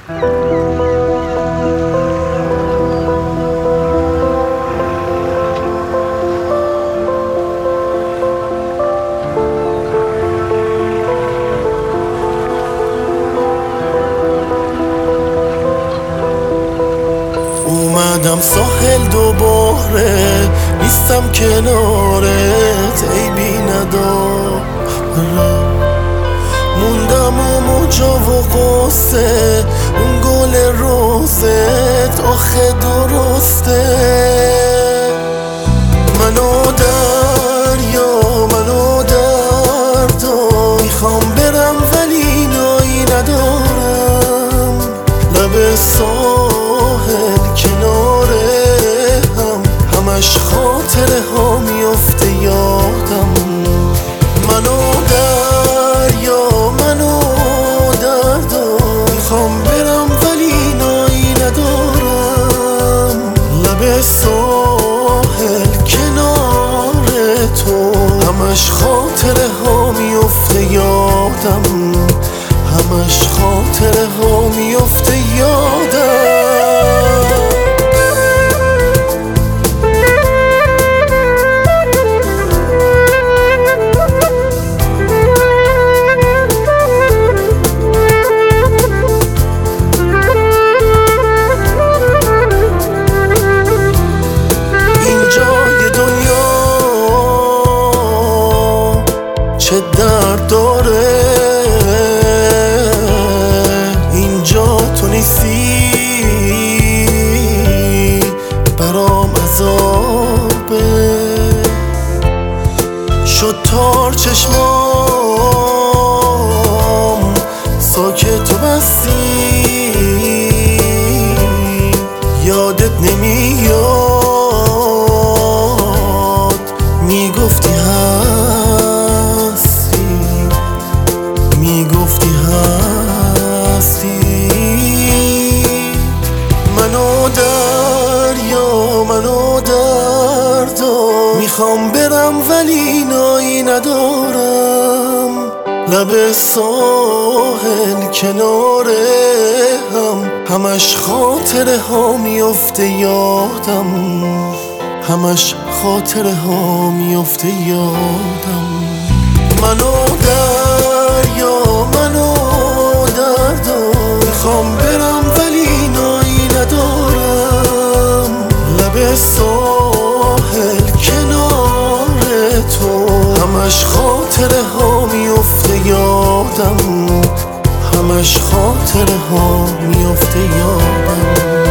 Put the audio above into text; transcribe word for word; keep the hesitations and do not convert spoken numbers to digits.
اومدم ساحل دوباره، نیستم کنارت عیبی نداره. موندم و موجا و قصه، اون گل روزت آخه درسته. منو دریا منو دردا، میخوام برم ولی نایی ندارم. لب ساحل کناره هم، همش خاطره ها میفته یادم. منو دریا منو دردا، میخوام برم ولی نایی ندارم. لب ساحل کنار تو، همش خاطره ها میفته یادم. همش خاطره ها میفته یادم. چه درد داره اینجا، تو نیستی برام عذابه. شد تار چشمام ساکت و بستی، یادت نمیاد میگفتی میگفتی هستی. منو دریا منو دردا، میخوام برم ولی نایی ندارم. لب ساحل کناره هم، همش خاطره ها میفته یادم. همش خاطره ها میفته یادم. منو دریا منو دردا، میخوام برم ولی نایی ندارم. لب ساحل کنار تو، همش خاطره ها میفته یادم. همش خاطره ها میفته یادم.